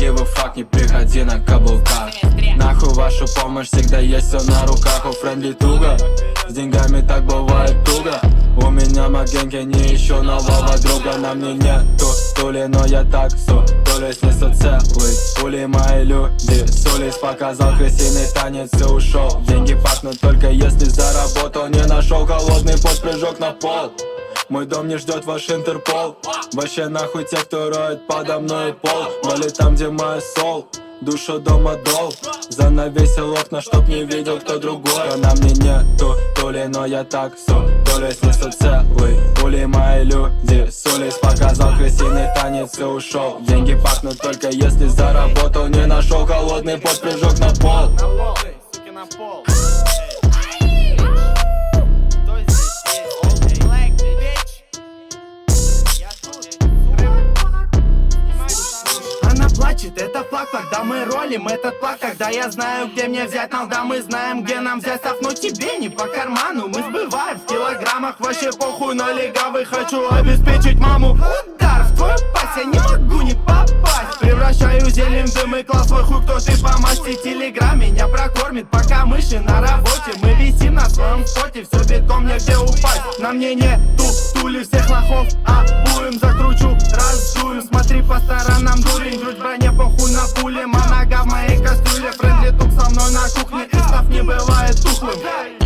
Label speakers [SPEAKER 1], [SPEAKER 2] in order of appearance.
[SPEAKER 1] красивый факт, не приходи на каблуках. Нахуй вашу помощь, всегда есть все на руках. У френдли туго, с деньгами так бывает туго. У меня магенки, не ищу нового друга. На мне нету тули, но я так сутулюсь, несу целый пули. Мои люди сулись, показал крысиный танец и ушел. Деньги пахнут только если заработал. Не нашел холодный пот, прыжок на пол. Мой дом не ждет ваш Интерпол. Вообще нахуй те, кто роет подо мной пол. Боли там, где моя сол, душу дома дол. Занавесил окна, чтоб не видел кто другой. А на мне нету тули, но я так сутулюсь, несу целый пули. Мои люди сулись, показал крысиный танец и ушел. Деньги пахнут только если заработал. Не нашел холодный пот, прыжок на пол.
[SPEAKER 2] Суки, на пол. Она плачет, это факт, когда мы ролим этот плак. Когда я знаю, где мне взять, да мы знаем, где нам взять став. Но тебе не по карману, мы сбываем в килограммах. Вообще похуй на легавый, хочу обеспечить маму. Удар в твою пасть, я не могу не попасть. Превращаю зелень в дым и класс свой хуй, кто ты по масти. Телеграм меня прокормит, пока мыши на работе. Мы висим на своем споте, все битком, негде упасть. На мне нету тули, всех лохов обуем закручу, раздую. Смотри по сторонам, дурень, грудь в броне, похуй на пуле. Манага в моей кастрюле, френдли тук со мной на кухне, и став не бывает тухлым.